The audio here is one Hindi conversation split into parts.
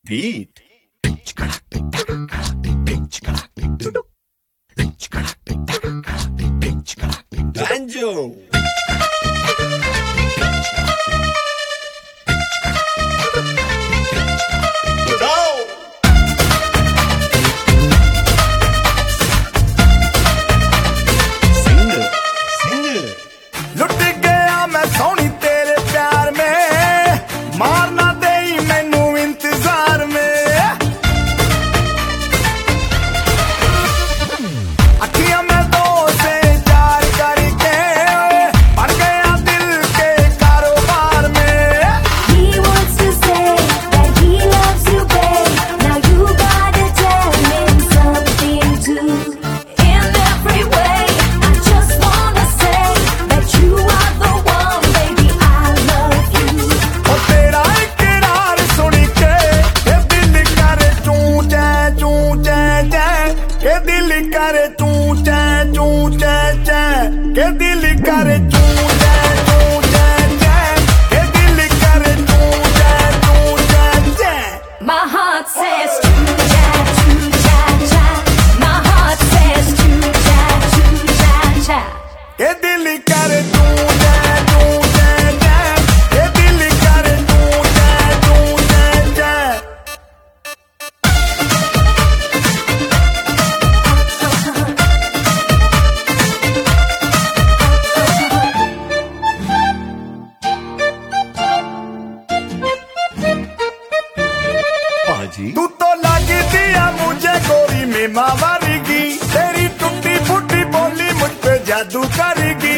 beat. Banjo. लुट गया मैं सोनी तेरे प्यार में, मारना दे मैनू इंतजार में। अखियां में दो से चार करके पड़ गया दिल के कारोबार में। He wants to say that he loves you, babe. Now you gotta tell him something too. In every way, I just wanna say that you are the one, baby. I love you. और तेरा इकरार सुन के ये दिल करे चूं चै चै, ये दिल करे चूं चै चै, ये दिल करे चूं चै, ये दिल करे चूं चै। My heart says choo-cha, my heart says choo-cha. ये दिल करे चूं चै, ये दिल करे चूं चै। पाजी तू तो लगी दिया मुझे गोरी में मावारेगी, तेरी टूटी फूटी बोली मुझ पे जादू करेगी।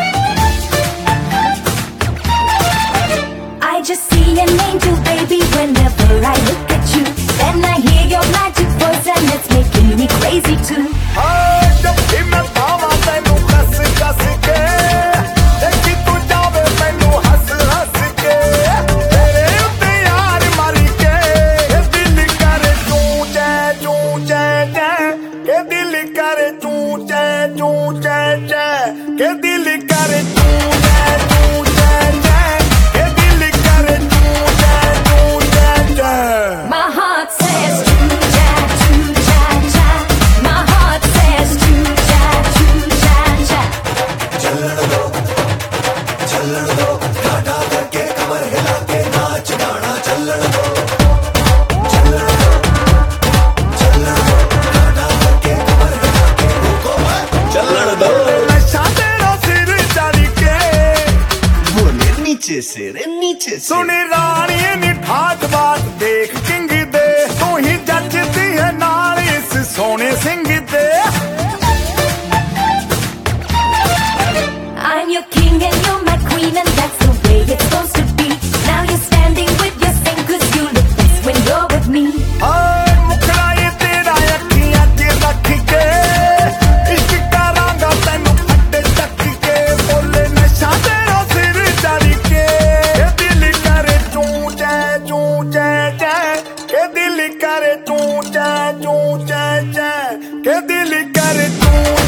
I just see an angel, baby, whenever I look at you. Then I hear your magic voice and it's making me crazy too. हाँ, जब भी मैं पावा तैनू कस के, देखी तू जावे मैनू हंस के। तेरे उत्ते यार मारी के, ये दिल करे चूं चै, ये दिल करे चूं चै, ये दिल करे चूं चै, ये दिल करे चूं चै। My heart says choo-cha, my heart says choo-cha. चलन दो नशा तेरा सिर चढ़ के, बोले नीचे से रे नीचे से। सुनी रानी नी ठाक बात देख किंग दे, तू ही जचती है नाल इस सोने सिंह दे। I'm your king and you're my queen and that's the way it's supposed to be. Now you're standing with your saint 'cause you look best when you're with me. हाय मुखड़ा ये तेरा अखियां च रख के, इश्क करांगा तैनू फटे तक के। बोले नशा तेरा सिर चढ़ के, ये दिल करे चूं चै, ये दिल करे चूं चै, ये दिल करे चूं